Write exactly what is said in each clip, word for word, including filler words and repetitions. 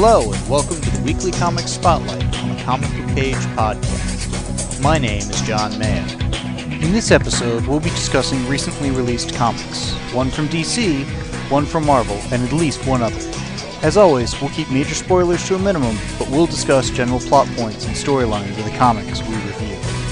Hello, and welcome to the Weekly Comics Spotlight on the Comic Book Page podcast. My name is John Mayer. In this episode, we'll be discussing recently released comics, one from D C, one from Marvel, and at least one other. As always, we'll keep major spoilers to a minimum, but we'll discuss general plot points and storylines of the comics we review.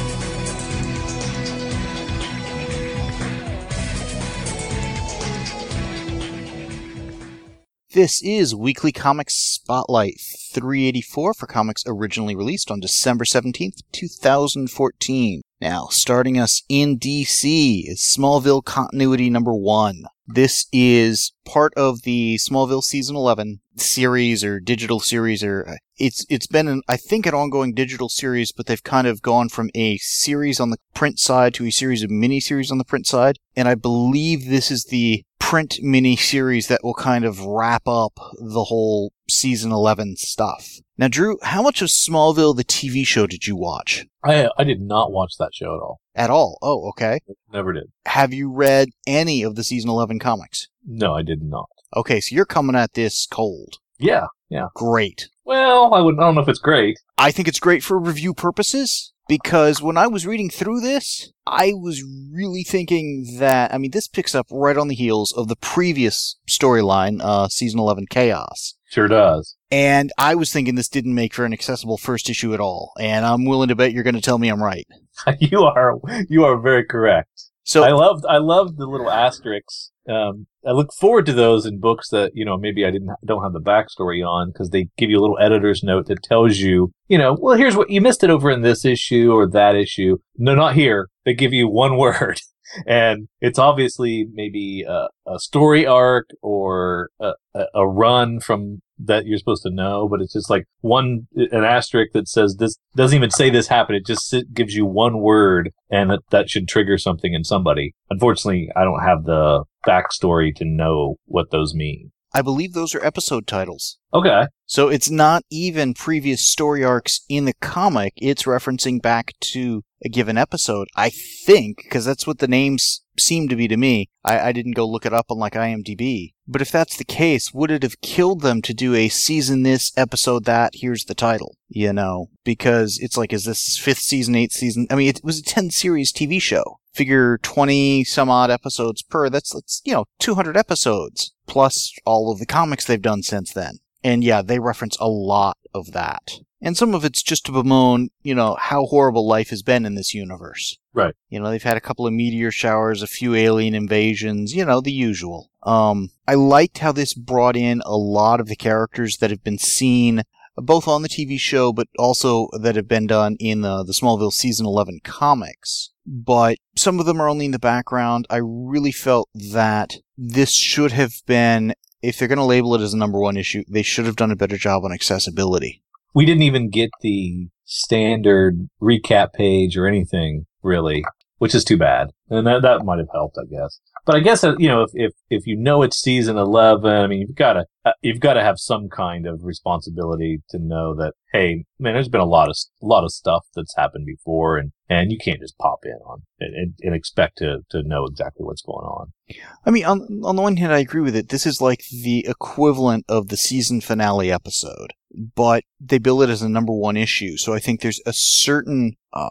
This is Weekly Comics Spotlight three eighty-four for comics originally released on December seventeenth, two thousand fourteen. Now, starting us in D C is Smallville Continuity Number one. This is part of the Smallville Season eleven series or digital series, or it's it's been, an, I think, an ongoing digital series, but they've kind of gone from a series on the print side to a series of miniseries on the print side, and I believe this is the print mini-series that will kind of wrap up the whole Season eleven stuff. Now, Drew, how much of Smallville, the T V show, did you watch? I I did not watch that show at all. At all? Oh, okay. Never did. Have you read any of the Season eleven comics? No, I did not. Okay, so you're coming at this cold. Yeah, yeah. Great. Well, I, would, I don't know if it's great. I think it's great for review purposes, because when I was reading through this, I was really thinking that, I mean, this picks up right on the heels of the previous storyline, uh, Season eleven Chaos. Sure does. And I was thinking this didn't make for an accessible first issue at all, and I'm willing to bet you're going to tell me I'm right. you are you are very correct. So I loved I loved the little asterisks. Um, I look forward to those in books that, you know, maybe I didn't don't have the backstory on, because they give you a little editor's note that tells you, you know, well, here's what you missed it over in this issue or that issue. No, not here. They give you one word. And it's obviously maybe a, a story arc or a, a, a run from that you're supposed to know, but it's just like one, an asterisk that says this doesn't even say this happened. It just sit, gives you one word, and that, that should trigger something in somebody. Unfortunately, I don't have the backstory to know what those mean. I believe those are episode titles. Okay. So it's not even previous story arcs in the comic. It's referencing back to a given episode, I think, because that's what the names seem to be to me. I, I didn't go look it up on like IMDb. But if that's the case, would it have killed them to do a season this, episode that, here's the title? You know, because it's like, is this fifth season, eighth season? I mean, it was a ten series T V show. Figure twenty some odd episodes per. That's, that's, you know, two hundred episodes. Plus all of the comics they've done since then. And yeah, they reference a lot of that. And some of it's just to bemoan, you know, how horrible life has been in this universe. Right. You know, they've had a couple of meteor showers, a few alien invasions, you know, the usual. Um, I liked how this brought in a lot of the characters that have been seen both on the T V show, but also that have been done in the, the Smallville Season eleven comics. But some of them are only in the background. I really felt that this should have been, if they're going to label it as a number one issue, they should have done a better job on accessibility. We didn't even get the standard recap page or anything, really, which is too bad. And that, that might have helped, I guess. But I guess, you know, if, if, if you know it's season eleven, I mean, you've got to, you've got to have some kind of responsibility to know that, hey, man, there's been a lot of, a lot of stuff that's happened before, and, and you can't just pop in on and, and expect to, to know exactly what's going on. I mean, on, on the one hand, I agree with it. This is like the equivalent of the season finale episode, but they bill it as a number one issue. So I think there's a certain, uh,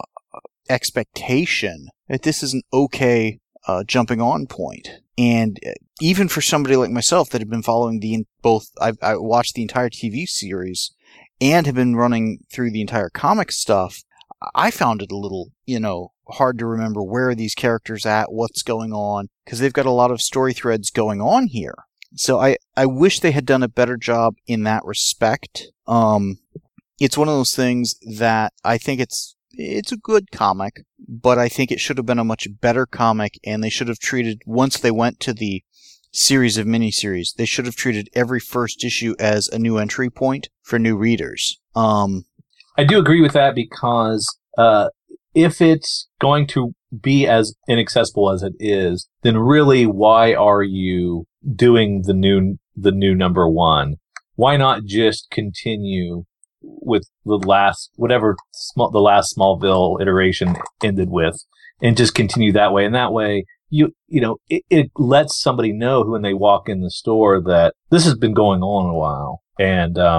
expectation that this is an okay uh, jumping on point. And even for somebody like myself that had been following the both, I've I watched the entire T V series and have been running through the entire comic stuff, I found it a little, you know, hard to remember where are these characters at, what's going on, because they've got a lot of story threads going on here. So I, I wish they had done a better job in that respect. Um, it's one of those things that I think it's It's a good comic, but I think it should have been a much better comic, and they should have treated, once they went to the series of miniseries, they should have treated every first issue as a new entry point for new readers. Um, I do agree with that, because uh, if it's going to be as inaccessible as it is, then really, why are you doing the new the new number one? Why not just continue with the last, whatever small, the last Smallville iteration ended with, and just continue that way? And that way, you you know, it, it lets somebody know when they walk in the store that this has been going on a while, and um,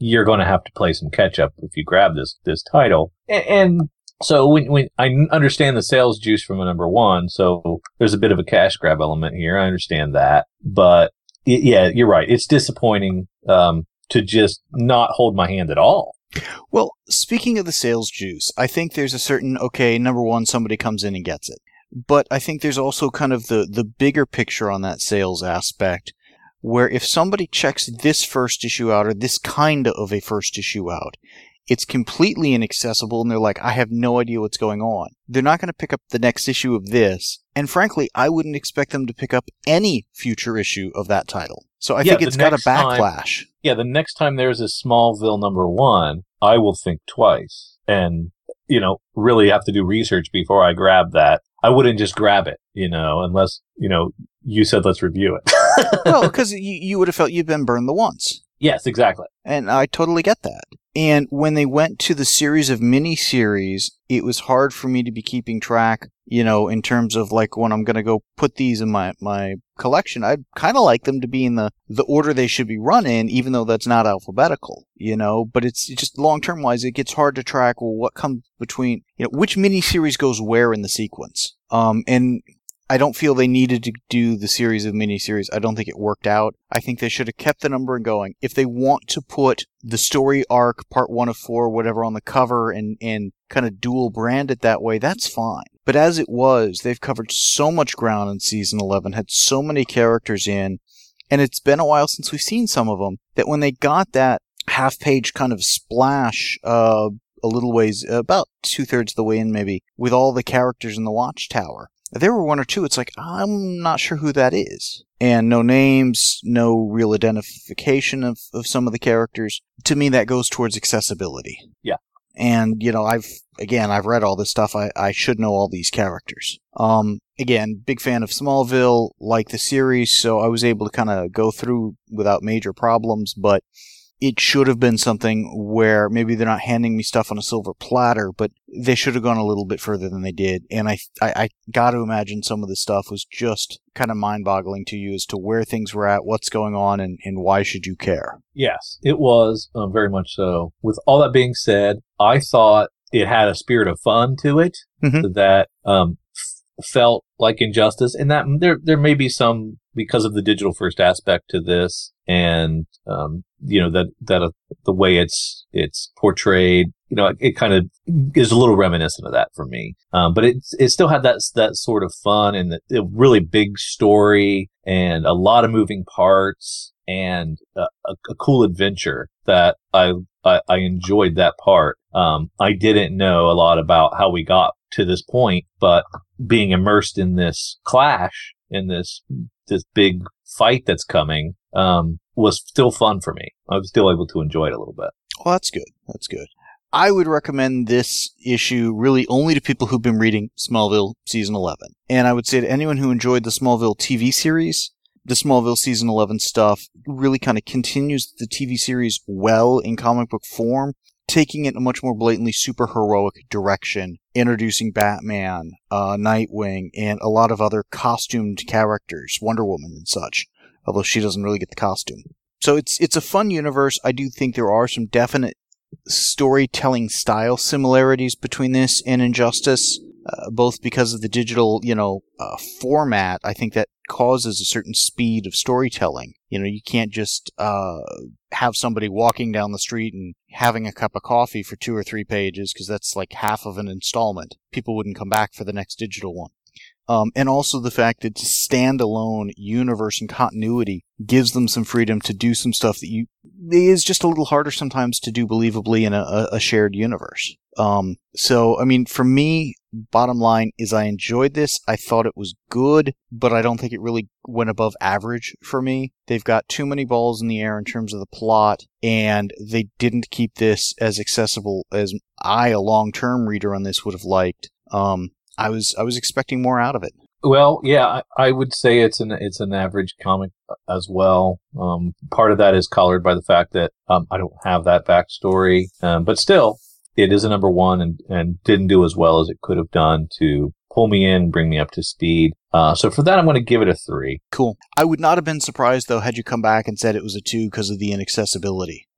you're going to have to play some catch up if you grab this this title. And, and so when, when I understand the sales juice from a number one, so there's a bit of a cash grab element here. I understand that, but it, yeah, you're right. It's disappointing um, to just not hold my hand at all. Well, speaking of the sales juice, I think there's a certain, okay, number one, somebody comes in and gets it. But I think there's also kind of the, the bigger picture on that sales aspect, where if somebody checks this first issue out or this kind of a first issue out, it's completely inaccessible and they're like, I have no idea what's going on. They're not going to pick up the next issue of this. And frankly, I wouldn't expect them to pick up any future issue of that title. So I yeah, think it's got a backlash. Time, yeah, the next time there's a Smallville number one, I will think twice and, you know, really have to do research before I grab that. I wouldn't just grab it, you know, unless, you know, you said let's review it. Well, because you, you would have felt you'd been burned the once. Yes, exactly. And I totally get that. And when they went to the series of miniseries, it was hard for me to be keeping track, you know, in terms of like when I'm going to go put these in my, my collection. I'd kind of like them to be in the, the order they should be run in, even though that's not alphabetical, you know, but it's just long-term wise, it gets hard to track, well, what comes between, you know, which miniseries goes where in the sequence. Um, and I don't feel they needed to do the series of miniseries. I don't think it worked out. I think they should have kept the number going. If they want to put the story arc, part one of four, whatever, on the cover and, and kind of dual brand it that way, that's fine. But as it was, they've covered so much ground in season eleven, had so many characters in, and it's been a while since we've seen some of them, that when they got that half-page kind of splash, uh, a little ways, about two-thirds of the way in maybe, with all the characters in the Watchtower, there were one or two, it's like, I'm not sure who that is. And no names, no real identification of, of some of the characters. To me, that goes towards accessibility. Yeah. And, you know, I've, again, I've read all this stuff. I, I should know all these characters. Um, again, big fan of Smallville, like the series, so I was able to kind of go through without major problems, but it should have been something where maybe they're not handing me stuff on a silver platter, but they should have gone a little bit further than they did. And I, I, I got to imagine some of the stuff was just kind of mind-boggling to you as to where things were at, what's going on, and, and why should you care? Yes, it was um, very much so. With all that being said, I thought it had a spirit of fun to it mm-hmm. that um, f- felt like Injustice, and that there there may be some because of the digital first aspect to this, and um, you know that that uh, the way it's it's portrayed, you know, it, it kind of is a little reminiscent of that for me. Um, but it it still had that that sort of fun and the, the really big story and a lot of moving parts and uh, a, a cool adventure that I, I I enjoyed that part. Um, I didn't know a lot about how we got to this point, but being immersed in this clash, in this this big fight that's coming, um, was still fun for me. I was still able to enjoy it a little bit. Well, that's good. That's good. I would recommend this issue really only to people who've been reading Smallville Season eleven. And I would say to anyone who enjoyed the Smallville T V series, the Smallville Season eleven stuff really kind of continues the T V series well in comic book form, taking it in a much more blatantly super-heroic direction, introducing Batman, uh, Nightwing, and a lot of other costumed characters, Wonder Woman and such, although she doesn't really get the costume. So it's it's a fun universe. I do think there are some definite storytelling style similarities between this and Injustice, uh, both because of the digital, you know, uh, format. I think that causes a certain speed of storytelling. You know, you can't just uh, have somebody walking down the street and having a cup of coffee for two or three pages, because that's like half of an installment. People wouldn't come back for the next digital one. Um, and also the fact that standalone universe and continuity gives them some freedom to do some stuff that you is just a little harder sometimes to do believably in a, a shared universe. Um, so, I mean, for me, bottom line is I enjoyed this. I thought it was good, but I don't think it really went above average for me. They've got too many balls in the air in terms of the plot, and they didn't keep this as accessible as I, a long-term reader on this, would have liked. Um, I was I was expecting more out of it. Well, yeah, I, I would say it's an it's an average comic as well. Um, part of that is colored by the fact that um, I don't have that backstory, um, but still, it is a number one and, and didn't do as well as it could have done to pull me in and bring me up to speed. Uh, so for that, I'm going to give it a three. Cool. I would not have been surprised, though, had you come back and said it was a two because of the inaccessibility.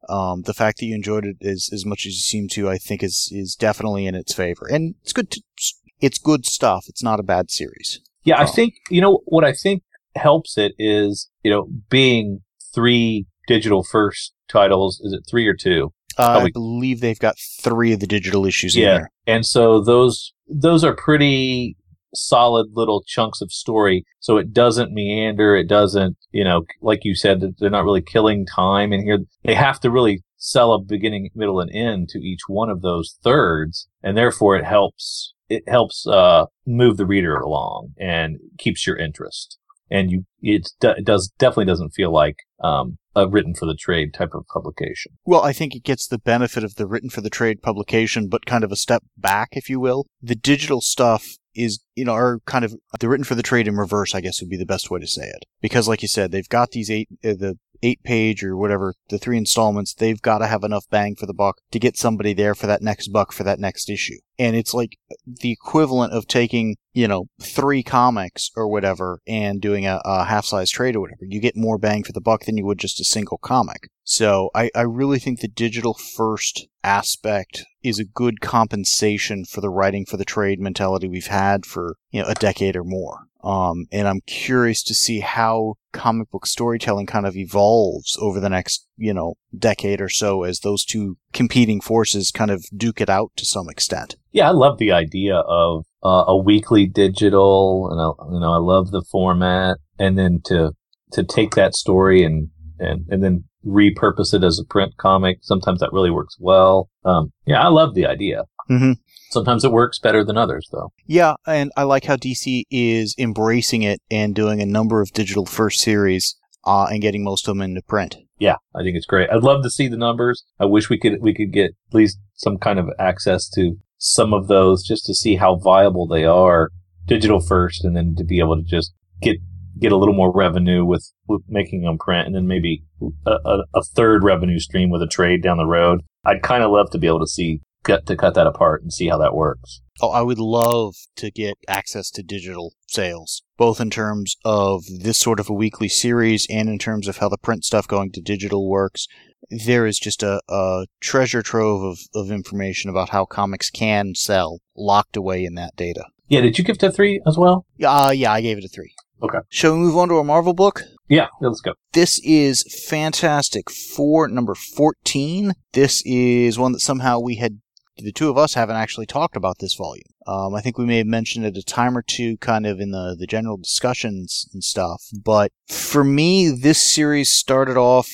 Um, the fact that you enjoyed it as, as much as you seem to, I think, is is definitely in its favor. And it's good. To, it's good stuff. It's not a bad series. Yeah, I um, think, you know, what I think helps it is, you know, being three digital first titles. Is it three or two? Uh, I believe they've got three of the digital issues yeah, in there. And so those those are pretty solid little chunks of story. So it doesn't meander. It doesn't, you know, like you said, they're not really killing time in here. They have to really sell a beginning, middle, and end to each one of those thirds, and therefore it helps. It helps uh, move the reader along and keeps your interest. And you, it, it does definitely doesn't feel like um, a written for the trade type of publication. Well, I think it gets the benefit of the written for the trade publication, but kind of a step back, if you will. The digital stuff is, you know, or kind of the written for the trade in reverse, I guess would be the best way to say it. Because, like you said, they've got these eight, uh, the eight page or whatever, the three installments. They've got to have enough bang for the buck to get somebody there for that next buck for that next issue. And it's like the equivalent of taking, you know, three comics or whatever and doing a, a half-size trade or whatever. You get more bang for the buck than you would just a single comic. So I, I really think the digital first aspect is a good compensation for the writing for the trade mentality we've had for, you know, a decade or more. Um, and I'm curious to see how comic book storytelling kind of evolves over the next, you know, decade or so as those two competing forces kind of duke it out to some extent. Yeah, I love the idea of uh, a weekly digital, and I, you know, I love the format, and then to to take that story and and and then repurpose it as a print comic. Sometimes that really works well. Um, yeah, I love the idea. Mm-hmm. Sometimes it works better than others, though. Yeah, and I like how D C is embracing it and doing a number of digital first series uh, and getting most of them into print. Yeah, I think it's great. I'd love to see the numbers. I wish we could we could get at least some kind of access to some of those just to see how viable they are, digital first, and then to be able to just get get a little more revenue with, with making them print, and then maybe a, a, a third revenue stream with a trade down the road. I'd kind of love to be able to see cut to cut that apart and see how that works. Oh, I would love to get access to digital sales, both in terms of this sort of a weekly series and in terms of how the print stuff going to digital works. There is just a, a treasure trove of, of information about how comics can sell locked away in that data. Yeah, did you give it a three as well? Yeah, uh, yeah, I gave it a three. Okay. Shall we move on to a Marvel book? Yeah, let's go. This is Fantastic Four, number fourteen. This is one that somehow we had, the two of us haven't actually talked about this volume. Um, I think we may have mentioned it a time or two kind of in the, the general discussions and stuff. But for me, this series started off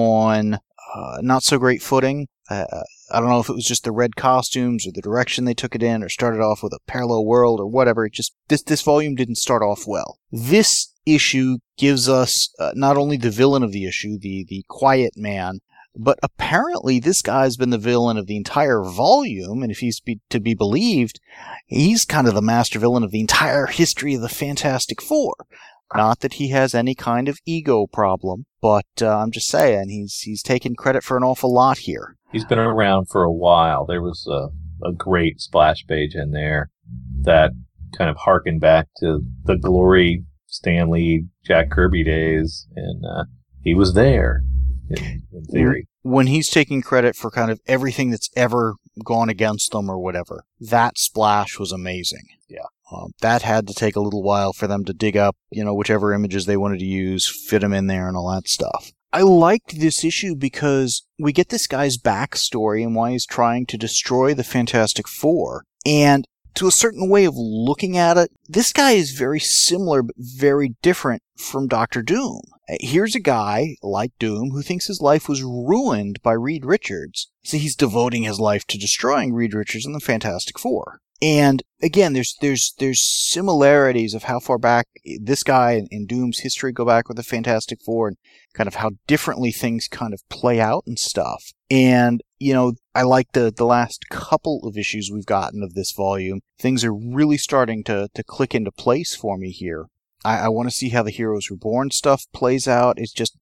on uh, not so great footing. Uh, I don't know if it was just the red costumes or the direction they took it in, or started off with a parallel world or whatever. It just this this volume didn't start off well. This issue gives us uh, not only the villain of the issue, the the Quiet Man, but apparently this guy's been the villain of the entire volume, and if he's be, to be believed, he's kind of the master villain of the entire history of the Fantastic Four. Not that he has any kind of ego problem, but uh, I'm just saying he's he's taking credit for an awful lot here. He's been around for a while. There was a, a great splash page in there that kind of harkened back to the glory Stan Lee, Jack Kirby days, and uh, he was there in, in theory. When he's taking credit for kind of everything that's ever gone against them or whatever, that splash was amazing. Yeah. Um, that had to take a little while for them to dig up, you know, whichever images they wanted to use, fit them in there and all that stuff. I liked this issue because we get this guy's backstory and why he's trying to destroy the Fantastic Four. And to a certain way of looking at it, this guy is very similar but very different from Doctor Doom. Here's a guy, like Doom, who thinks his life was ruined by Reed Richards, so he's devoting his life to destroying Reed Richards and the Fantastic Four. And again, there's there's there's similarities of how far back this guy and, and Doom's history go back with the Fantastic Four, and kind of how differently things kind of play out and stuff. And, you know, I like the, the last couple of issues we've gotten of this volume. Things are really starting to, to click into place for me here. I, I want to see how the Heroes Reborn stuff plays out. It's just,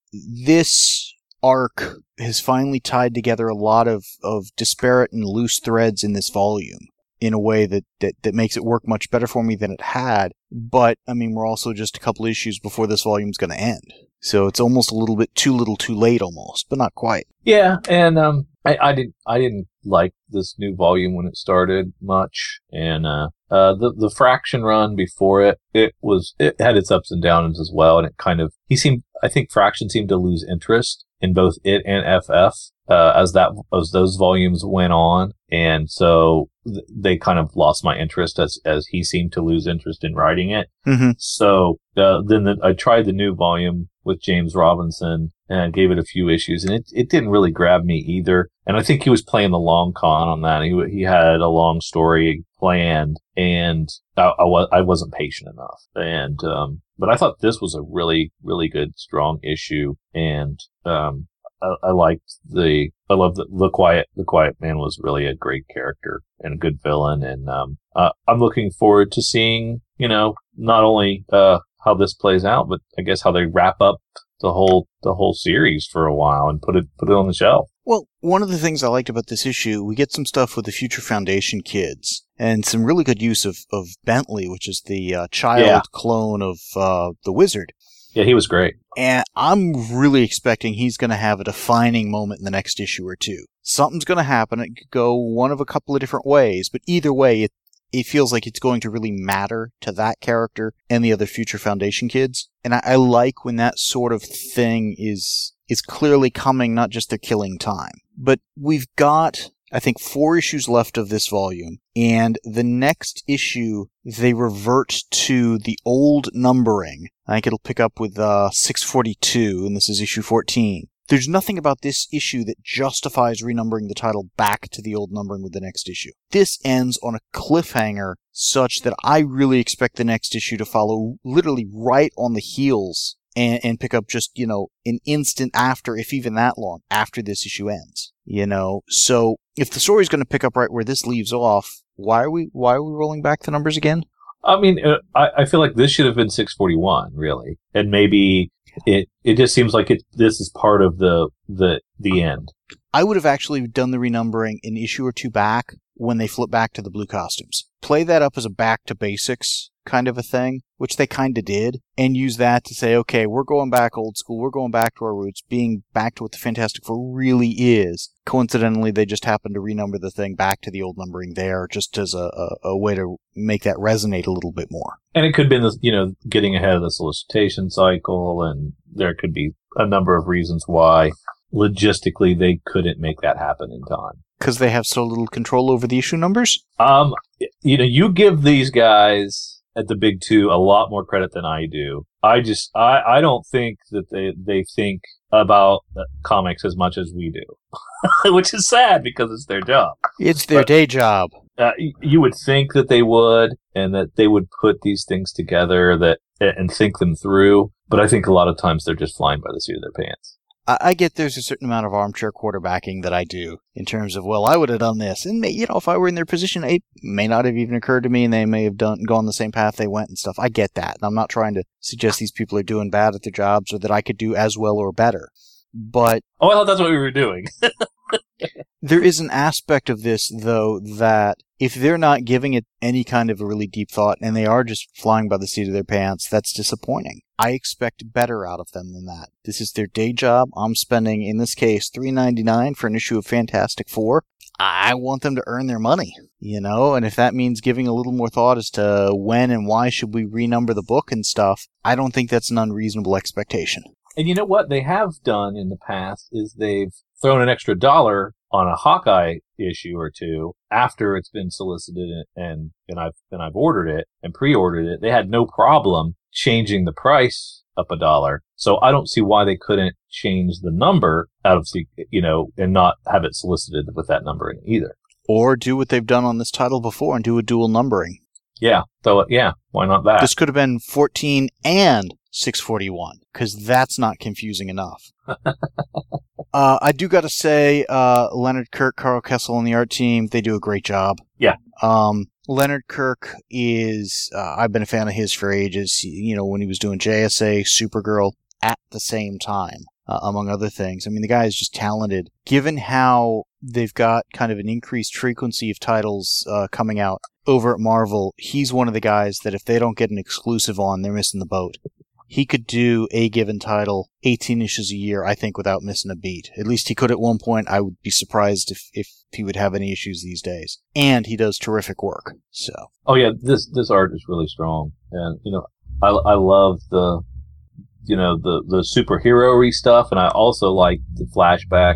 this arc has finally tied together a lot of, of disparate and loose threads in this volume. in a way that, that, that makes it work much better for me than it had. But, I mean, we're also just a couple issues before this volume's going to end. So it's almost a little bit too little too late almost, but not quite. Yeah, and um, I, I didn't I didn't like this new volume when it started much, and uh, uh, the the Fraction run before it, it was it had its ups and downs as well, and it kind of he seemed I think Fraction seemed to lose interest in both it and F F uh, as that as those volumes went on, and so th- they kind of lost my interest as as he seemed to lose interest in writing it. Mm-hmm. So uh, then the, I tried the new volume with James Robinson and gave it a few issues, and it, it didn't really grab me either. And I think he was playing the long con on that. He he had a long story planned, and I, I, was, I wasn't patient enough. And um, but I thought this was a really, really good, strong issue, and um, I, I liked the I love the the quiet the Quiet Man was really a great character and a good villain, and um, uh, I'm looking forward to seeing you know not only uh. how this plays out, but I guess how they wrap up the whole the whole series for a while and put it put it on the shelf. Well, one of the things I liked about this issue, we get some stuff with the Future Foundation kids and some really good use of, of Bentley, which is the uh, child yeah. clone of uh, the Wizard. Yeah, he was great. And I'm really expecting he's going to have a defining moment in the next issue or two. Something's going to happen. It could go one of a couple of different ways, but either way, it it feels like it's going to really matter to that character and the other Future Foundation kids. And I, I like when that sort of thing is is clearly coming, not just they're killing time. But we've got, I think, four issues left of this volume. And the next issue, they revert to the old numbering. I think it'll pick up with uh, six forty-two, and this is issue fourteen. There's nothing about this issue that justifies renumbering the title back to the old numbering with the next issue. This ends on a cliffhanger such that I really expect the next issue to follow literally right on the heels and, and pick up just, you know, an instant after, if even that long, after this issue ends. You know, so if the story's going to pick up right where this leaves off, why are we why are we rolling back the numbers again? I mean, uh, I, I feel like this should have been six forty-one, really, and maybe it it just seems like it. This is part of the the the end. I would have actually done the renumbering an issue or two back when they flip back to the blue costumes. Play that up as a back to basics kind of a thing, which they kind of did, and use that to say, okay, we're going back old school, we're going back to our roots, being back to what the Fantastic Four really is. Coincidentally, they just happened to renumber the thing back to the old numbering there, just as a, a, a way to make that resonate a little bit more. And it could have been, this, you know, getting ahead of the solicitation cycle, and there could be a number of reasons why logistically they couldn't make that happen in time. Because they have so little control over the issue numbers? Um, you know, you give these guys at the big two a lot more credit than I do. I just, I, I don't think that they, they think about comics as much as we do, which is sad because it's their job. It's their but, day job. Uh, you would think that they would, and that they would put these things together that and think them through. But I think a lot of times they're just flying by the seat of their pants. I get there's a certain amount of armchair quarterbacking that I do in terms of, well, I would have done this. And, you know, if I were in their position, it may not have even occurred to me and they may have done gone the same path they went and stuff. I get that. And I'm not trying to suggest these people are doing bad at their jobs or that I could do as well or better. But... Oh, I thought that's what we were doing. There is an aspect of this, though, that if they're not giving it any kind of a really deep thought and they are just flying by the seat of their pants, that's disappointing. I expect better out of them than that. This is their day job. I'm spending, in this case, three dollars and ninety-nine cents for an issue of Fantastic Four. I want them to earn their money, you know, and if that means giving a little more thought as to when and why should we renumber the book and stuff, I don't think that's an unreasonable expectation. And you know what they have done in the past is they've thrown an extra dollar on a Hawkeye issue or two after it's been solicited and and I've and I've ordered it and pre-ordered it. They had no problem changing the price up a dollar. So I don't see why they couldn't change the number out of the, you know, and not have it solicited with that number in it either. Or do what they've done on this title before and do a dual numbering. Yeah. So yeah, why not that? This could have been fourteen and six forty-one, because that's not confusing enough. uh, I do got to say, uh, Leonard Kirk, Carl Kessel, and the art team, they do a great job. Yeah. Um, Leonard Kirk is, uh, I've been a fan of his for ages. You know, when he was doing J S A, Supergirl, at the same time. uh, among other things. I mean, the guy is just talented. Given how they've got kind of an increased frequency of titles uh, coming out over at Marvel, he's one of the guys that if they don't get an exclusive on, they're missing the boat. He could do a given title eighteen issues a year, I think, without missing a beat. At least he could at one point. I would be surprised if, if he would have any issues these days. And he does terrific work. So. Oh yeah, this this art is really strong, and you know, I I love the, you know, the the superhero-y stuff, and I also like the flashback.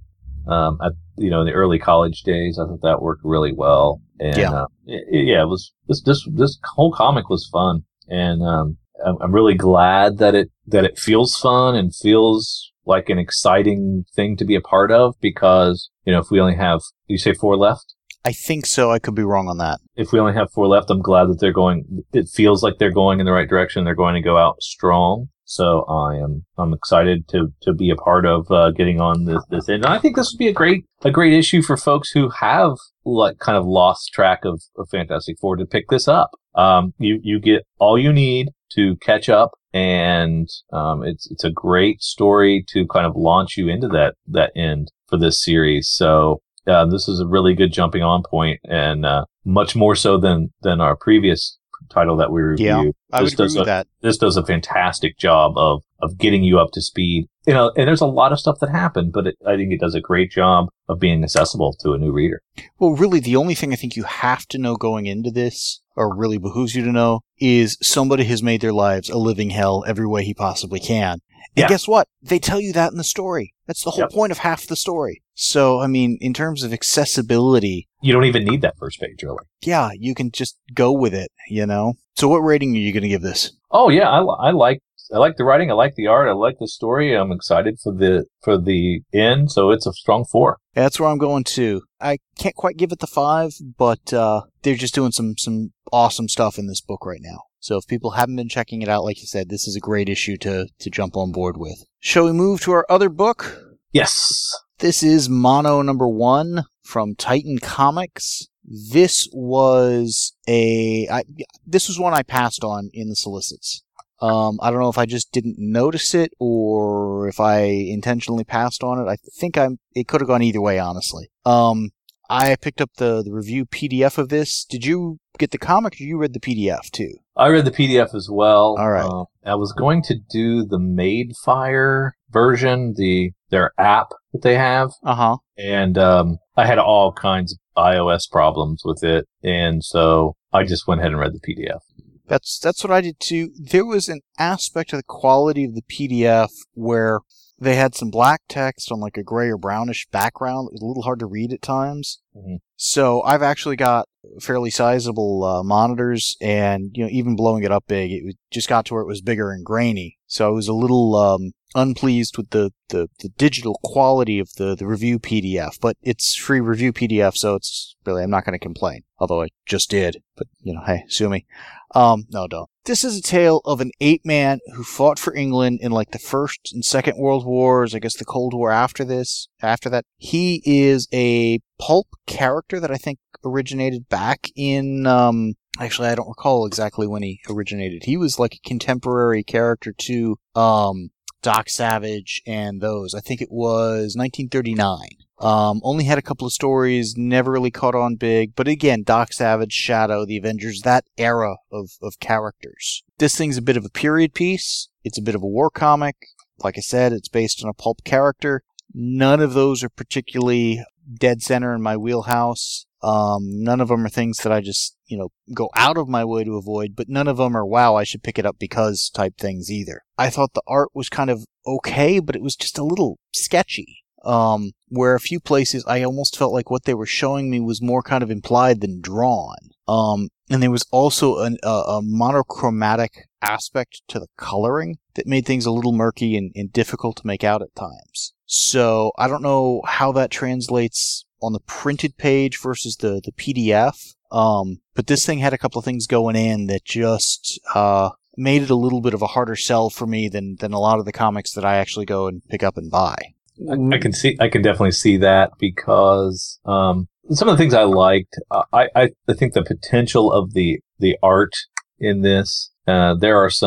Um, at you know, in the early college days, I thought that worked really well, and yeah, uh, it, yeah, it was this this this whole comic was fun, and um. I'm really glad that it that it feels fun and feels like an exciting thing to be a part of, because, you know, if we only have, you say four left? I think so. I could be wrong on that. If we only have four left, I'm glad that they're going, it feels like they're going in the right direction. They're going to go out strong. So I am, I'm excited to, to be a part of, uh, getting on this, this. And I think this would be a great, a great issue for folks who have like kind of lost track of, of Fantastic Four to pick this up. Um, you, you get all you need to catch up, and, um, it's, it's a great story to kind of launch you into that, that end for this series. So, uh, this is a really good jumping on point, and, uh, much more so than, than our previous title that we reviewed. Yeah, I would this agree does with a, that. This does a fantastic job of, of getting you up to speed. You know, and there's a lot of stuff that happened, but it, I think it does a great job of being accessible to a new reader. Well, really, the only thing I think you have to know going into this, or really behooves you to know, is somebody has made their lives a living hell every way he possibly can. And yeah. guess what? They tell you that in the story. That's the whole Yep. point of half the story. So, I mean, in terms of accessibility, You don't even need that first page, really. yeah, you can just go with it, you know? So what rating are you going to give this? Oh yeah, I, I like I like the writing, I like the art, I like the story. I'm excited for the for the end, so it's a strong four. That's where I'm going to. I can't quite give it the five, but uh, they're just doing some, some awesome stuff in this book right now. So if people haven't been checking it out, like you said, this is a great issue to, to jump on board with. Shall we move to our other book? Yes. This is Mono number one from Titan Comics. This was a I, this was one I passed on in the solicits. Um, I don't know if I just didn't notice it or if I intentionally passed on it. I think I'm. It could have gone either way, honestly. Um, I picked up the, the review P D F of this. Did you get the comic, or you read the P D F too? I read the P D F as well. All right. Uh, I was going to do the Madefire version, the their app that they have, Uh huh. and um, I had all kinds of iOS problems with it, and so I just went ahead and read the P D F. That's that's what I did too. There was an aspect of the quality of the P D F where they had some black text on like a gray or brownish background. It was a little hard to read at times. Mm-hmm. So I've actually got fairly sizable uh, monitors, and you know, even blowing it up big, it just got to where it was bigger and grainy. So I was a little um, unpleased with the, the, the digital quality of the, the review P D F, but it's free review P D F, so it's really, I'm not going to complain. Although I just did, but you know, hey, sue me. Um, no, don't. This is a tale of an ape man who fought for England in like the First and Second World Wars, I guess the Cold War after this, after that. He is a pulp character that I think originated back in, um, actually I don't recall exactly when he originated. He was like a contemporary character to, um, Doc Savage and those. I think it was nineteen thirty-nine. Um, only had a couple of stories, never really caught on big, but again, Doc Savage, Shadow, the Avengers, that era of, of characters. This thing's a bit of a period piece. It's a bit of a war comic. Like I said, it's based on a pulp character. None of those are particularly dead center in my wheelhouse. Um, none of them are things that I just, you know, go out of my way to avoid, but none of them are, wow, I should pick it up because type things either. I thought the art was kind of okay, but it was just a little sketchy. Um, where a few places I almost felt like what they were showing me was more kind of implied than drawn. Um, and there was also an, a, a monochromatic aspect to the coloring that made things a little murky and, and difficult to make out at times. So I don't know how that translates on the printed page versus the, the P D F. Um, but this thing had a couple of things going in that just, uh, made it a little bit of a harder sell for me than, than a lot of the comics that I actually go and pick up and buy. I, I can see, I can definitely see that because um, some of the things I liked, uh, I, I, I think the potential of the the art in this, uh, there are some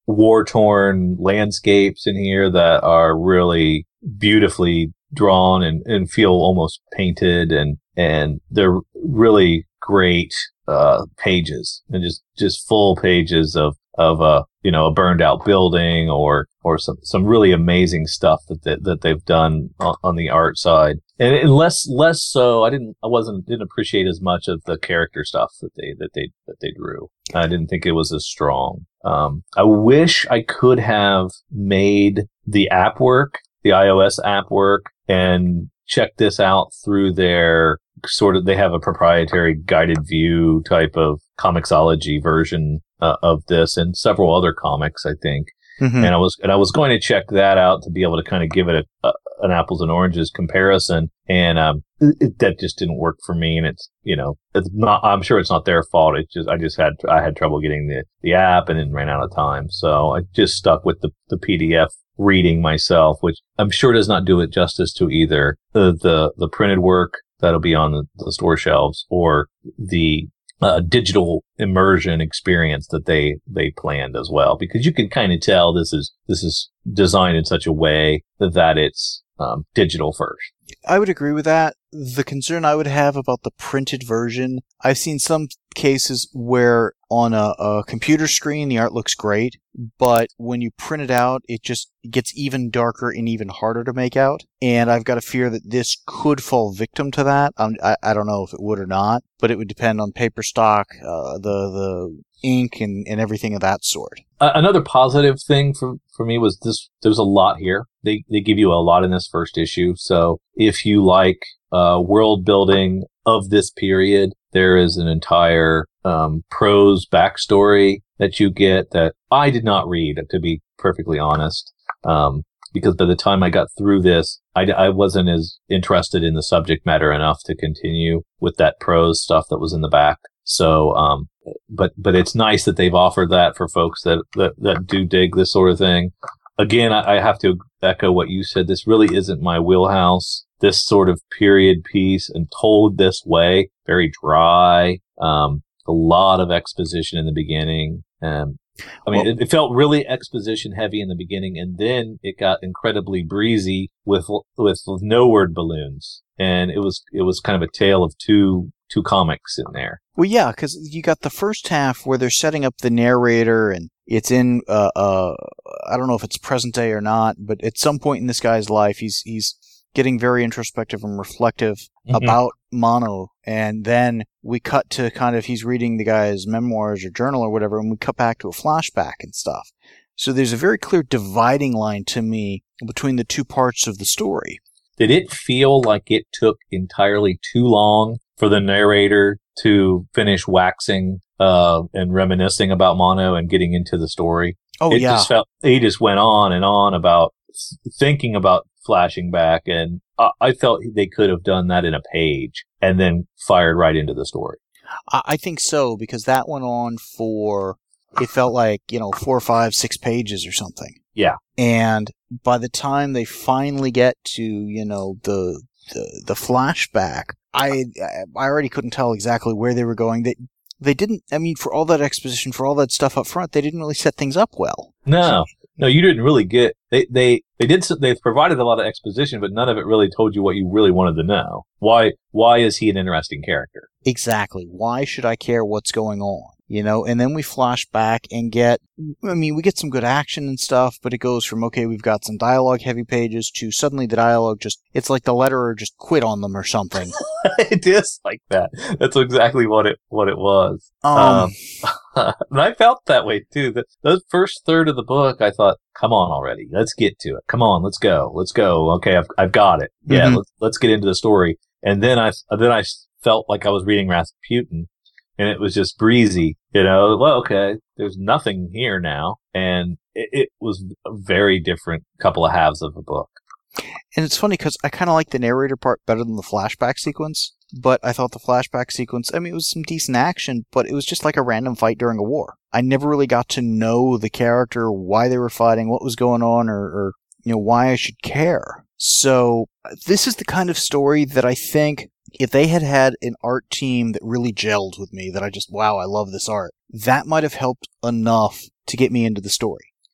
war-torn landscapes in here that are really beautifully drawn and, and feel almost painted, and and they're really great uh, pages, and just just full pages of of a you know a burned out building or or some some really amazing stuff that they, that they've done on, on the art side, and, and less less so. I didn't I wasn't didn't appreciate as much of the character stuff that they that they that they drew. I didn't think it was as strong. Um, I wish I could have made the app work, the iOS app work, and check this out through their sort of, they have a proprietary guided view type of Comixology version uh, of this and several other comics, I think. Mm-hmm. And I was, and I was going to check that out to be able to kind of give it a, a an apples and oranges comparison. And, um, it, that just didn't work for me. And it's, you know, it's not, I'm sure it's not their fault. It's just, I just had, I had trouble getting the, the app and then ran out of time. So I just stuck with the, the P D F reading myself, which I'm sure does not do it justice to either the, the, the printed work that'll be on the, the store shelves or the uh, digital immersion experience that they, they planned as well, because you can kind of tell this is, this is designed in such a way that it's um, digital first. I would agree with that. The concern I would have about the printed version, I've seen some cases where on a, a computer screen the art looks great, but when you print it out, it just gets even darker and even harder to make out. And I've got a fear that this could fall victim to that. I'm, I, I don't know if it would or not, but it would depend on paper stock, uh, the the ink, and, and everything of that sort. Uh, another positive thing for, for me was this, there's a lot here. They they give you a lot in this first issue. So if you like uh, world building of this period, there is an entire um, prose backstory that you get that I did not read, to be perfectly honest, um, because by the time I got through this, I, I wasn't as interested in the subject matter enough to continue with that prose stuff that was in the back. So, um, but but it's nice that they've offered that for folks that that, that do dig this sort of thing. Again, I, I have to echo what you said. This really isn't my wheelhouse. This sort of period piece and told this way, very dry. Um, a lot of exposition in the beginning. Um, I mean, well, it, it felt really exposition heavy in the beginning, and then it got incredibly breezy with with no word balloons, and it was it was kind of a tale of two two comics in there. Well, yeah, because you got the first half where they're setting up the narrator, and it's in uh, uh I don't know if it's present day or not, but at some point in this guy's life, he's he's getting very introspective and reflective mm-hmm. about Mono, and then we cut to kind of he's reading the guy's memoirs or journal or whatever, and we cut back to a flashback and stuff. So there's a very clear dividing line to me between the two parts of the story. Did it feel like it took entirely too long for the narrator to finish waxing uh, and reminiscing about Mono and getting into the story? Oh, it yeah. Just felt, he just went on and on about thinking about flashing back, and I, I felt they could have done that in a page and then fired right into the story. I think so, because that went on for, it felt like, you know, four, five, six pages or something. Yeah. And by the time they finally get to, you know, the the, the flashback, I I already couldn't tell exactly where they were going. They they didn't, I mean, for all that exposition, for all that stuff up front, they didn't really set things up well. No. No, you didn't really get, they, they, they did, they provided a lot of exposition, but none of it really told you what you really wanted to know. Why, why is he an interesting character? Exactly. Why should I care what's going on? You know, and then we flash back and get, I mean, we get some good action and stuff, but it goes from, okay, we've got some dialogue heavy pages to suddenly the dialogue just, it's like the letterer just quit on them or something. It is like that. That's exactly what it, what it was. Um, um and I felt that way too. The, the first third of the book, I thought, come on already. Let's get to it. Come on, let's go. Let's go. Okay, I've, I've got it. Yeah, mm-hmm. let's, let's get into the story. And then I, then I felt like I was reading Rasputin. And it was just breezy, you know, well, okay, there's nothing here now. And it, it was a very different couple of halves of the book. And it's funny because I kind of like the narrator part better than the flashback sequence. But I thought the flashback sequence, I mean, it was some decent action, but it was just like a random fight during a war. I never really got to know the character, why they were fighting, what was going on, or, or you know, why I should care. So this is the kind of story that I think if they had had an art team that really gelled with me, that I just, wow, I love this art, that might have helped enough to get me into the story.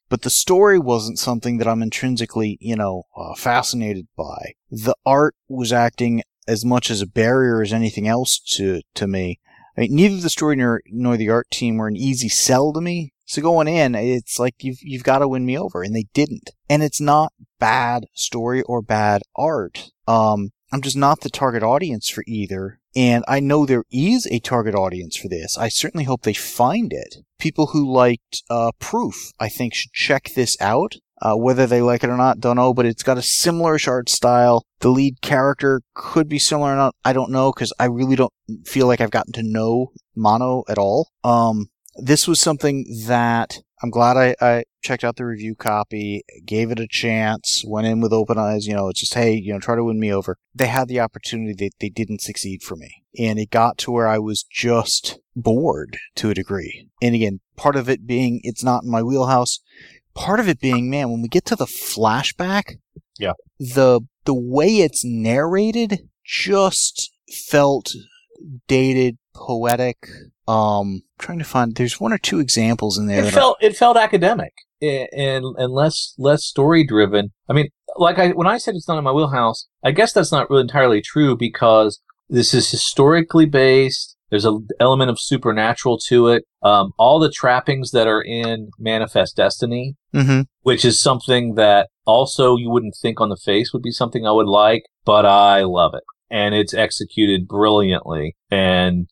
but the story wasn't something that I'm intrinsically, you know, uh, fascinated by. The art was acting as much as a barrier as anything else to, to me. I mean, neither the story nor, nor the art team were an easy sell to me. So going in, it's like you've you've got to win me over, and they didn't. And it's not bad story or bad art. Um, I'm just not the target audience for either. And I know there is a target audience for this. I certainly hope they find it. People who liked uh, Proof, I think, should check this out. Uh, whether they like it or not, don't know, but it's got a similar-ish art style. The lead character could be similar or not, I don't know, because I really don't feel like I've gotten to know Mono at all. Um, this was something that I'm glad I, I checked out the review copy, gave it a chance, went in with open eyes. You know, it's just, hey, you know, try to win me over. They had the opportunity. They, they didn't succeed for me. And it got to where I was just bored to a degree. And again, part of it being it's not in my wheelhouse. Part of it being, man, when we get to the flashback, yeah, the the way it's narrated just felt dated, poetic. Um, trying to find, there's one or two examples in there. It felt I, it felt academic and and less less story driven. I mean, like I when I said it's not in my wheelhouse, I guess that's not really entirely true because this is historically based. There's an element of supernatural to it. Um, all the trappings that are in Manifest Destiny, mm-hmm. which is something that also you wouldn't think on the face would be something I would like, but I love it. And it's executed brilliantly. And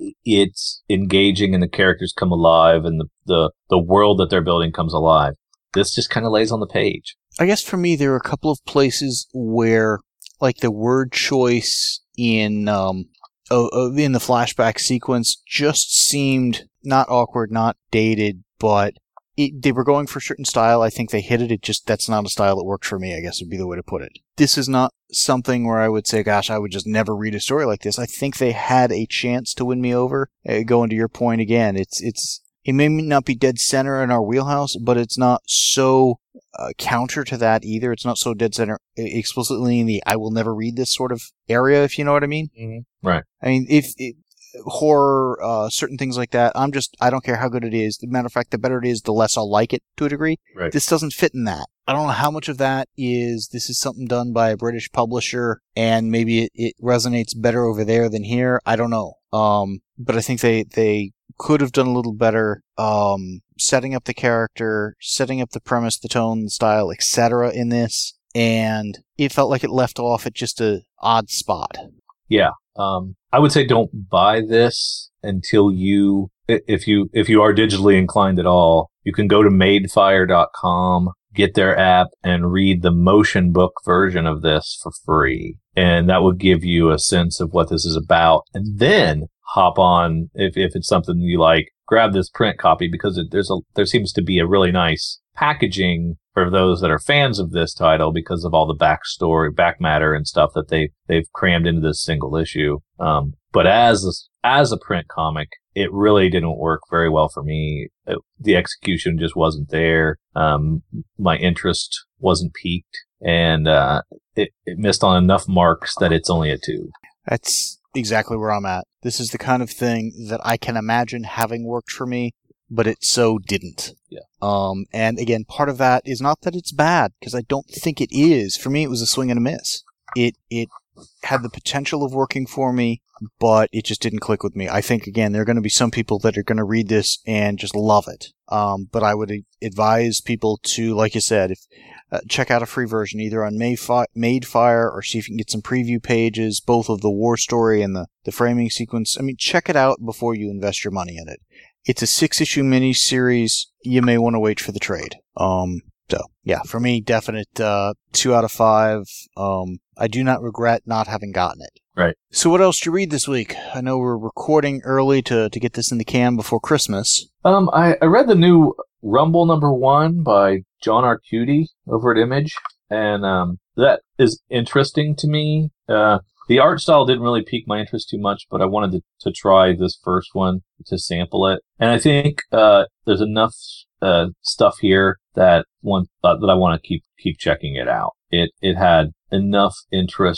it's engaging and the characters come alive and the, the, the world that they're building comes alive. This just kind of lays on the page. I guess for me, there are a couple of places where, like the word choice in... Um, Oh, in the flashback sequence just seemed not awkward, not dated, but it, they were going for a certain style. I think they hit it. It just, that's not a style that worked for me, I guess would be the way to put it. This is not something where I would say, gosh, I would just never read a story like this. I think they had a chance to win me over. Uh, going to your point again, it's, it's, it may not be dead center in our wheelhouse, but it's not so uh, counter to that either. It's not so dead center explicitly in the I will never read this sort of area, if you know what I mean. Mm-hmm. Right. I mean, if it, horror, uh, certain things like that, I'm just, I don't care how good it is. The matter of fact, the better it is, the less I'll like it to a degree. Right. This doesn't fit in that. I don't know how much of that is this is something done by a British publisher and maybe it, it resonates better over there than here. I don't know. Um, but I think they, they could have done a little better, um, setting up the character, setting up the premise, the tone, the style, et cetera in this. And it felt like it left off at just a odd spot. Yeah. Um, I would say don't buy this until you, if you, if you are digitally inclined at all, you can go to made fire dot com, get their app and read the motion book version of this for free. And that would give you a sense of what this is about. And then hop on, if, if it's something you like, grab this print copy because it, there's a, there seems to be a really nice packaging for those that are fans of this title because of all the backstory, back matter and stuff that they, they've crammed into this single issue. Um, but as a, as a print comic, it really didn't work very well for me. It, the execution just wasn't there. Um, my interest wasn't piqued and, uh, it, it missed on enough marks that it's only a two. That's exactly where I'm at. This is the kind of thing that I can imagine having worked for me, but it so didn't. Yeah. Um, and again, part of that is not that it's bad, because I don't think it is. For me, it was a swing and a miss. It, it had the potential of working for me, but it just didn't click with me. I think, again, there are going to be some people that are going to read this and just love it. Um, but I would advise people to, like you said, if, uh, check out a free version, either on Made Fire or see if you can get some preview pages, both of the war story and the, the framing sequence. I mean, check it out before you invest your money in it. It's a six-issue miniseries. You may want to wait for the trade. Um, so, yeah, for me, definite uh, two out of five. Um, I do not regret not having gotten it. Right. So what else did you read this week? I know we're recording early to, to get this in the can before Christmas. Um, I, I read the new Rumble number one by John Arcudi over at Image, and um, that is interesting to me. Uh, the art style didn't really pique my interest too much, but I wanted to, to try this first one to sample it. And I think uh, there's enough uh, stuff here that one uh, that I want to keep keep checking it out. It it had enough interest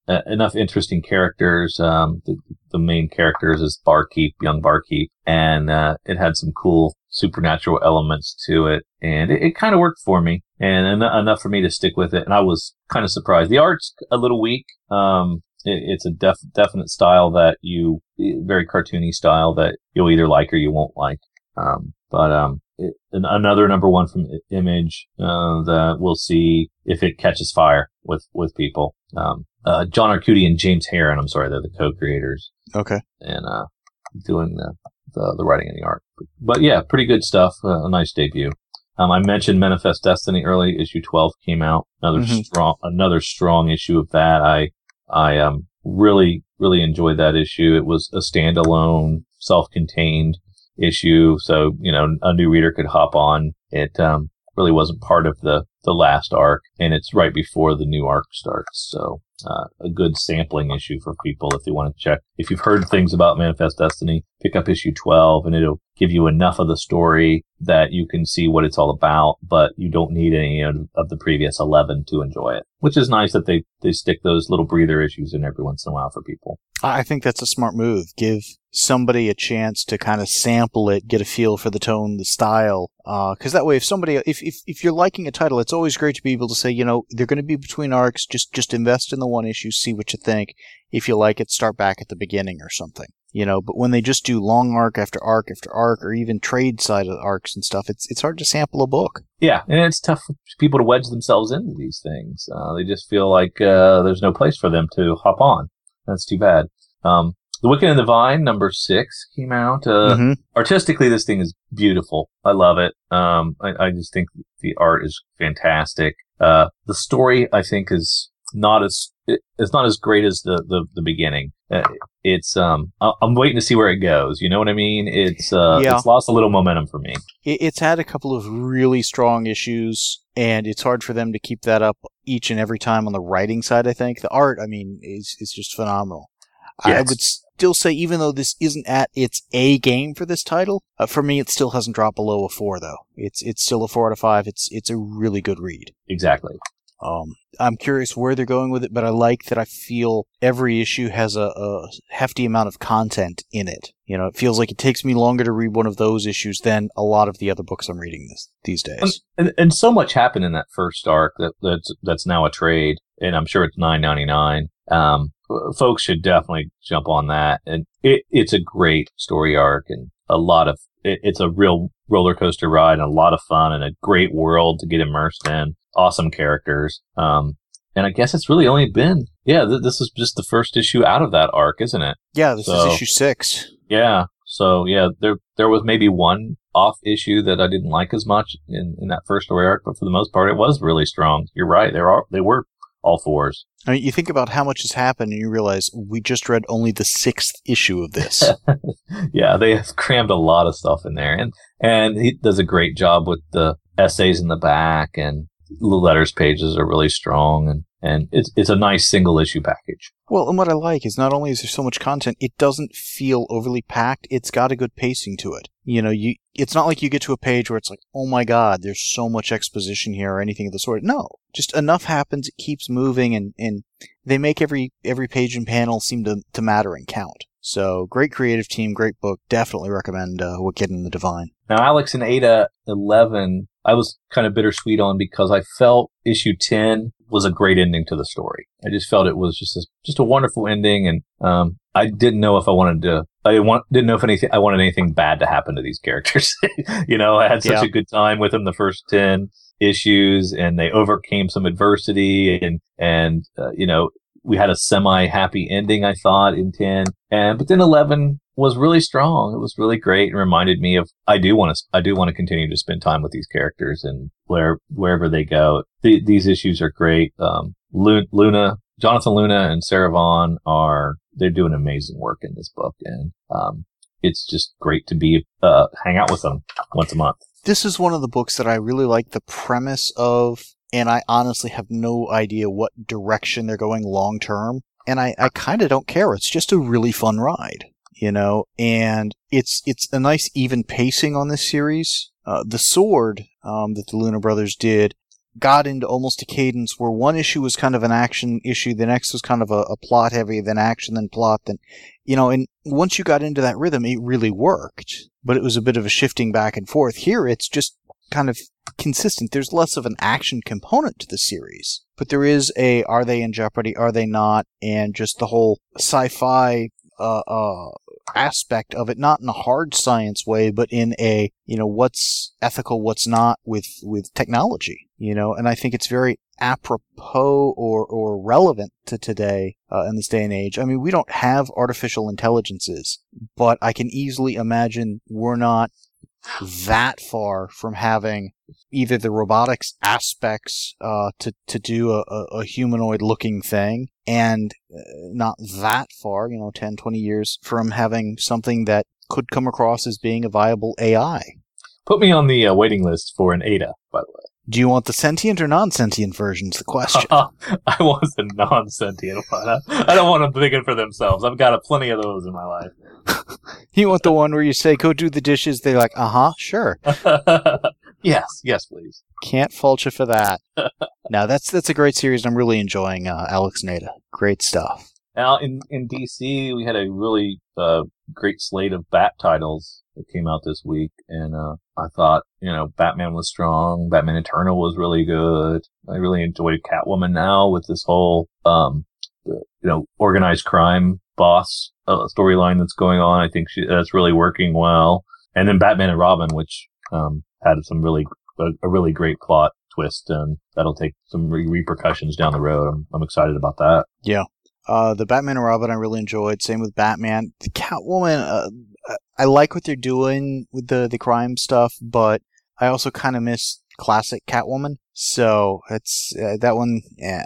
uh, enough interesting characters. Um, the, the main characters is Barkeep, young Barkeep, and uh, it had some cool supernatural elements to it, and it, it kind of worked for me, and en- enough for me to stick with it. And I was kind of surprised. The art's a little weak. Um, it, it's a def- definite style that you, very cartoony style that you'll either like or you won't like. Um, but um, it, another number one from Image uh, that we'll see if it catches fire with with people. Um, uh, John Arcudi and James Herron, I'm sorry, they're the co-creators. Okay. And uh, doing the, the the writing and the art. But, but yeah, pretty good stuff. Uh, a nice debut. Um, I mentioned Manifest Destiny early. Issue twelve came out. Another mm-hmm. strong, another strong issue of that. I I um really really enjoyed that issue. It was a standalone, self-contained issue, so you know a new reader could hop on. It um, really wasn't part of the the last arc, and it's right before the new arc starts. So uh, a good sampling issue for people if they want to check. If you've heard things about Manifest Destiny, pick up issue twelve, and it'll give you enough of the story that you can see what it's all about, but you don't need any of the previous eleven to enjoy it. Which is nice that they they stick those little breather issues in every once in a while for people. I think that's a smart move. Give somebody a chance to kind of sample it, get a feel for the tone, the style. Because uh, that way, if somebody, if, if if you're liking a title, it's always great to be able to say, you know, they're going to be between arcs. Just just invest in the one issue, see what you think. If you like it, start back at the beginning or something. You know, but when they just do long arc after arc after arc, or even trade side of arcs and stuff, it's it's hard to sample a book. Yeah, and it's tough for people to wedge themselves into these things. Uh, they just feel like uh, there's no place for them to hop on. That's too bad. Um, The Wicked and the Vine, number six, came out. Uh, mm-hmm. Artistically, this thing is beautiful. I love it. Um, I, I just think the art is fantastic. Uh, the story, I think, is not as it, it's not as great as the the, the beginning. Uh, it's um, I, I'm waiting to see where it goes. You know what I mean? It's uh, yeah. it's lost a little momentum for me. It, it's had a couple of really strong issues, and it's hard for them to keep that up each and every time on the writing side. I think the art, I mean, is is just phenomenal. Yes. I would still say, even though this isn't at its A game for this title, uh, for me, it still hasn't dropped below a four, though. It's it's still a four out of five. It's it's a really good read. Exactly. Um, I'm curious where they're going with it, but I like that I feel every issue has a, a hefty amount of content in it. You know, it feels like it takes me longer to read one of those issues than a lot of the other books I'm reading this, these days. And, and, and so much happened in that first arc that that's, that's now a trade, and I'm sure it's nine ninety-nine. Um, folks should definitely jump on that. And it, it's a great story arc, and a lot of, it, it's a real roller coaster ride and a lot of fun and a great world to get immersed in. Awesome characters. Um, and I guess it's really only been, yeah, th- this is just the first issue out of that arc, isn't it? Yeah, this so, is issue six. Yeah. So, yeah, there there was maybe one off issue that I didn't like as much in, in that first story arc, but for the most part, it was really strong. You're right. They were, they were all fours. I mean, you think about how much has happened and you realize we just read only the sixth issue of this. Yeah, they have crammed a lot of stuff in there. And, and he does a great job with the essays in the back, and the letters pages are really strong, and, and it's it's a nice single issue package. Well, and what I like is not only is there so much content, it doesn't feel overly packed. It's got a good pacing to it. You know, you it's not like you get to a page where it's like, oh my god, there's so much exposition here or anything of the sort. No, just enough happens, it keeps moving, and, and they make every every page and panel seem to, to matter and count. So, great creative team, great book. Definitely recommend uh, Wicked and the Divine. Now, Alex and Ada eleven, I was kind of bittersweet on because I felt issue ten was a great ending to the story. I just felt it was just a, just a wonderful ending, and um, I didn't know if I wanted to. I want, didn't know if anything I wanted anything bad to happen to these characters. You know, I had such yeah. a good time with them the first ten issues, and they overcame some adversity, and and uh, you know. We had a semi-happy ending, I thought, in ten, and but then eleven was really strong. It was really great and reminded me of I do want to I do want to continue to spend time with these characters, and where wherever they go, the, these issues are great. Um, Luna, Jonathan Luna, and Sarah Vaughn are they're doing amazing work in this book, and um, it's just great to be uh, hang out with them once a month. This is one of the books that I really like the premise of. And I honestly have no idea what direction they're going long term. And I, I kind of don't care. It's just a really fun ride, you know, and it's it's a nice even pacing on this series. Uh, the Sword um, that the Luna brothers did got into almost a cadence where one issue was kind of an action issue, the next was kind of a, a plot heavy, then action, then plot, then, you know, and once you got into that rhythm, it really worked. But it was a bit of a shifting back and forth. Here, it's just kind of consistent. There's less of an action component to the series, but there is a, are they in jeopardy, are they not, and just the whole sci-fi uh, uh, aspect of it, not in a hard science way, but in a, you know, what's ethical, what's not with, with technology, you know, and I think it's very apropos or, or relevant to today uh, in this day and age. I mean, we don't have artificial intelligences, but I can easily imagine we're not that far from having either the robotics aspects uh, to to do a, a humanoid looking thing, and uh, not that far, you know, ten, twenty years from having something that could come across as being a viable A I. Put me on the uh, waiting list for an Ada, by the way. Do you want the sentient or non-sentient version's the question? I want the non-sentient one. I don't want them thinking for themselves. I've got a, plenty of those in my life. You want the one where you say, go do the dishes, they're like, uh-huh, sure. Yes, yes, please. Can't fault you for that. No, that's that's a great series. I'm really enjoying uh, Alex and Ada. Great stuff. Now, in, in D C, we had a really uh, great slate of Bat titles that came out this week, and uh, I thought, you know, Batman was strong, Batman Eternal was really good. I really enjoyed Catwoman now with this whole, um, you know, organized crime boss uh, storyline that's going on. I think she, that's really working well. And then Batman and Robin, which um, had some really a, a really great plot twist, and that'll take some re- repercussions down the road. I'm, I'm excited about that. Yeah. Uh, the Batman and Robin I really enjoyed. Same with Batman. The Catwoman, uh, I like what they're doing with the, the crime stuff, but I also kind of miss classic Catwoman. So it's uh, that one. Yeah,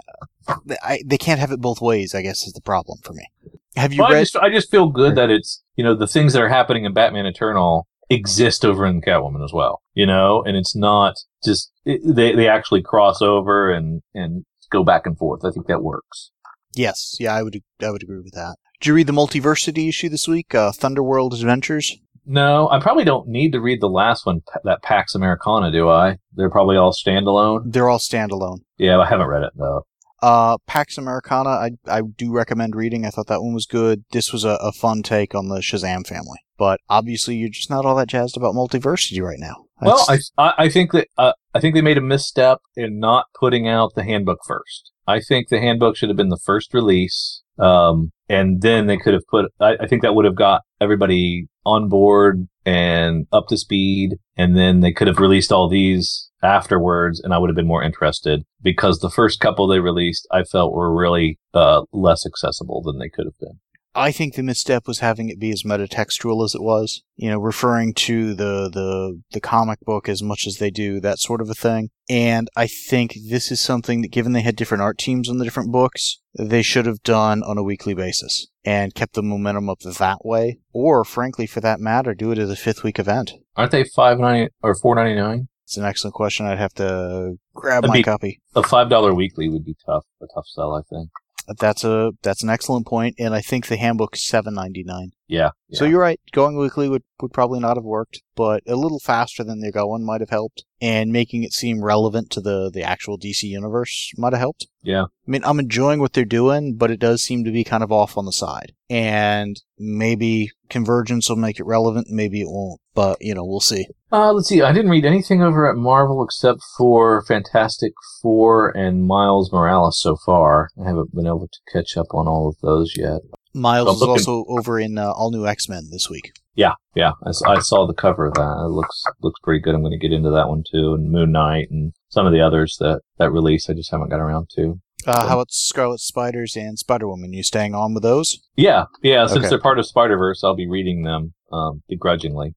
I, they can't have it both ways, I guess, is the problem for me. Have you well, read? I just, I just feel good that it's, you know, the things that are happening in Batman Eternal exist over in Catwoman as well, you know, and it's not just it, they they actually cross over and and go back and forth. I think that works. Yes, yeah, I would I would agree with that. Did you read the Multiversity issue this week, uh, Thunderworld Adventures? No, I probably don't need to read the last one, that Pax Americana, do I? They're probably all standalone? They're all standalone. Yeah, I haven't read it, though. Uh, Pax Americana, I I do recommend reading. I thought that one was good. This was a, a fun take on the Shazam family. But obviously, you're just not all that jazzed about Multiversity right now. That's... Well, I I think that uh, I think they made a misstep in not putting out the handbook first. I think the handbook should have been the first release, um, and then they could have put. I, I think that would have got everybody on board and up to speed, and then they could have released all these afterwards, and I would have been more interested, because the first couple they released I felt were really uh, less accessible than they could have been. I think the misstep was having it be as metatextual as it was, you know, referring to the, the, the comic book as much as they do, that sort of a thing. And I think this is something that, given they had different art teams on the different books, they should have done on a weekly basis and kept the momentum up that way. Or, frankly, for that matter, do it as a fifth week event. Aren't they five ninety or four ninety-nine? It's an excellent question. I'd have to grab That'd my be, copy. A five dollar weekly would be tough, a tough sell, I think. That's a that's an excellent point, and I think the handbook is seven ninety-nine. Yeah, yeah. So you're right. Going weekly would, would probably not have worked, but a little faster than they're going might have helped, and making it seem relevant to the, the actual D C universe might have helped. Yeah. I mean, I'm enjoying what they're doing, but it does seem to be kind of off on the side. And maybe Convergence will make it relevant, maybe it won't. But, you know, we'll see. Uh, let's see. I didn't read anything over at Marvel except for Fantastic Four and Miles Morales so far. I haven't been able to catch up on all of those yet. Miles is also over in uh, All New X-Men this week. Yeah, yeah. I, I saw the cover of that. It looks looks pretty good. I'm going to get into that one too, and Moon Knight and some of the others that, that release. I just haven't got around to. Uh, so. How about Scarlet Spiders and Spider-Woman? You staying on with those? Yeah, yeah. Since okay. they're part of Spider-Verse, I'll be reading them um, begrudgingly.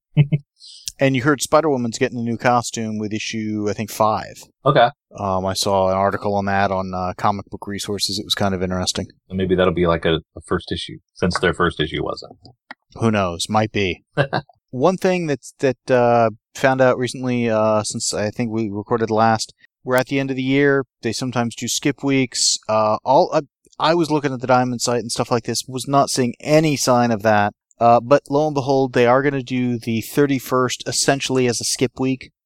And you heard Spider-Woman's getting a new costume with issue, I think, five. Okay. Um, I saw an article on that on uh, Comic Book Resources. It was kind of interesting. And maybe that'll be like a, a first issue, since their first issue wasn't. Who knows? Might be. One thing that's, that uh, found out recently, uh, since I think we recorded last, we're at the end of the year. They sometimes do skip weeks. Uh, all I, I was looking at the Diamond site and stuff like this, was not seeing any sign of that. Uh, but lo and behold, they are going to do the thirty-first essentially as a skip week.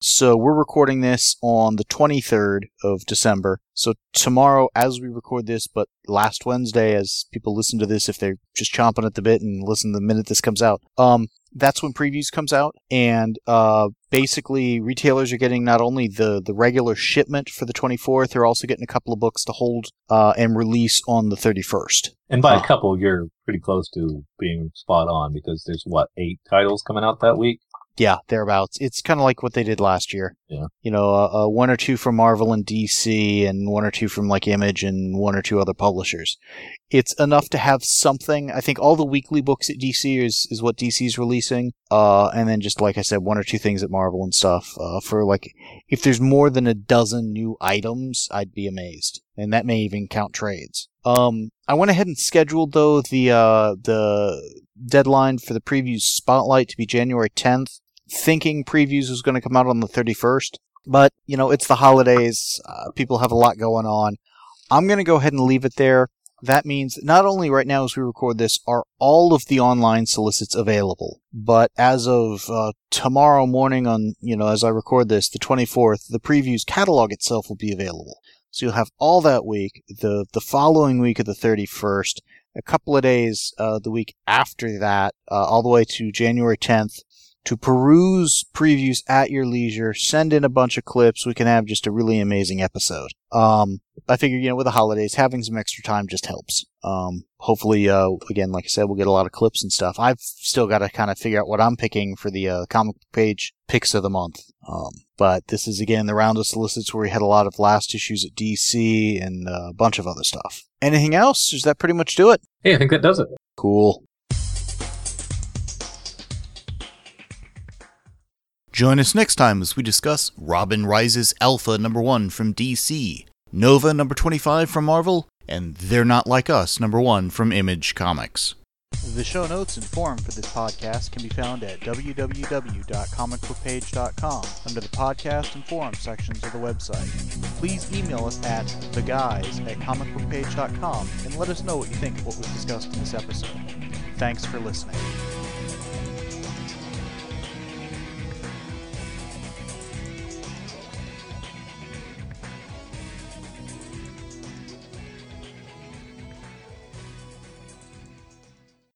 So we're recording this on the twenty-third of December. So tomorrow, as we record this, but last Wednesday, as people listen to this, if they're just chomping at the bit and listen the minute this comes out, um, that's when Previews comes out. And uh, basically, retailers are getting not only the, the regular shipment for the twenty-fourth, they're also getting a couple of books to hold uh, and release on the thirty-first. And by uh, a couple, you're pretty close to being spot on, because there's, what, eight titles coming out that week? Yeah, thereabouts. It's kind of like what they did last year. Yeah. You know, uh, uh, one or two from Marvel and D C, and one or two from like Image, and one or two other publishers. It's enough to have something. I think all the weekly books at D C is, is what D C's releasing. Uh, and then just like I said, one or two things at Marvel and stuff. Uh, for like, if there's more than a dozen new items, I'd be amazed. And that may even count trades. Um, I went ahead and scheduled though the, uh, the deadline for the Previews Spotlight to be January tenth. Thinking Previews was going to come out on the thirty-first, but, you know, it's the holidays. Uh, people have a lot going on. I'm going to go ahead and leave it there. That means that not only right now as we record this are all of the online solicits available, but as of uh, tomorrow morning on, you know, as I record this, the twenty-fourth, the Previews catalog itself will be available. So you'll have all that week, the, the following week of the thirty-first, a couple of days uh, the week after that, uh, all the way to January tenth, to peruse Previews at your leisure. Send in a bunch of clips. We can have just a really amazing episode. Um, I figure, you know, with the holidays, having some extra time just helps. Um, hopefully, uh, again, like I said, we'll get a lot of clips and stuff. I've still got to kind of figure out what I'm picking for the uh, comic page picks of the month. Um, but this is, again, the round of solicits where we had a lot of last issues at D C and uh, a bunch of other stuff. Anything else? Does that pretty much do it? Hey, I think that does it. Cool. Join us next time as we discuss Robin Rises Alpha number one from D C, Nova number twenty-five from Marvel, and They're Not Like Us number one from Image Comics. The show notes and forum for this podcast can be found at w w w dot comic book page dot com under the podcast and forum sections of the website. Please email us at the guys at comic book page dot com and let us know what you think of what was discussed in this episode. Thanks for listening.